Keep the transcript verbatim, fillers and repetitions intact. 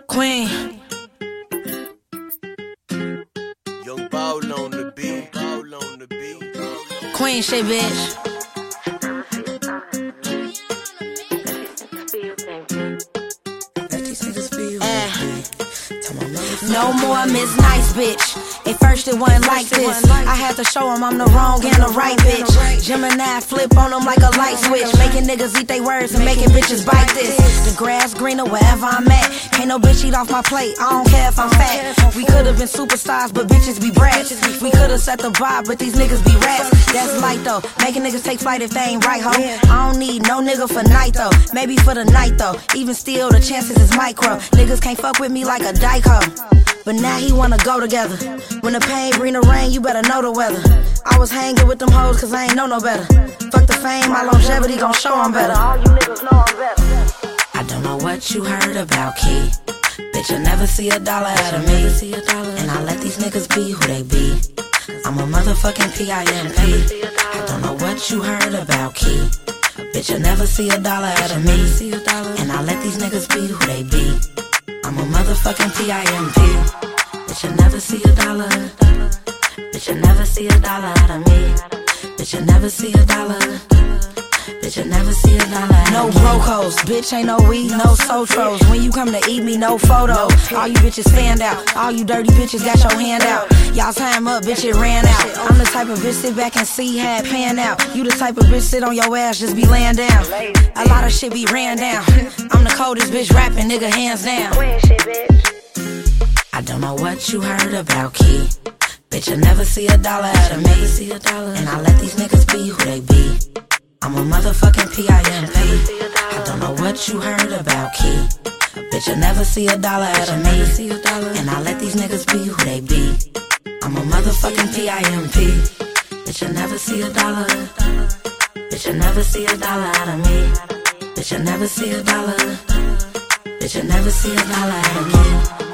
Queen. Young Ball on the beat, Ball on the beat. Queen shit, bitch. No more Miss Nice, bitch. At first it wasn't like this. I had to show them I'm the wrong and the right bitch. Gemini flip on them like a light switch, making niggas eat they words and making bitches bite this. The grass greener wherever I'm at. Can't no bitch eat off my plate, I don't care if I'm fat. We could've been superstars, but bitches be brats. We could've set the bar, but these niggas be rats. That's light though, making niggas take flight if they ain't right, ho. I don't need no nigga for night though, maybe for the night though. Even still, the chances is micro. Niggas can't fuck with me like a dyke hoe. But now he wanna go together. When the pain bring the rain, you better know the weather. I was hanging with them hoes cause I ain't know no better. Fuck the fame, my longevity gon' show I'm better. All you niggas know I'm better. I don't know what you heard about Key. Bitch, you'll never see a dollar out of me. And I let these niggas be who they be. I'm a motherfucking P I M P. I don't know what you heard about Key. Bitch, you'll never see a dollar out of me. And I let these niggas be who they be. I'm a motherfucking P I M P. Bitch, you'll never see a dollar. Bitch, you'll never see a dollar out of me. Bitch, you'll never see a dollar. Bitch, you'll never see a dollar out of me. No broke hoes, bitch, ain't no weed, no sotros. When you come to eat me, no photos. All you bitches stand out. All you dirty bitches got your hand out. Y'all time up, bitch, it ran out. I'm the type of bitch sit back and see how it pan out. You the type of bitch sit on your ass, just be laying down. A lot of shit be ran down. I'm the coldest bitch rapping, nigga, hands down. I don't know what you heard about Key. Bitch, you'll never see a dollar out of me. And I let these niggas be who they be. I'm a motherfucking P I M P. I don't know what you heard about Key. Bitch, you'll never see a dollar out of me. And I let these niggas be who they be. I'm a motherfucking P I M P. Bitch, you'll never see a dollar. Bitch, you'll never see a dollar out of me. Bitch, you'll never see a dollar. Bitch, you'll never see a dollar out of me.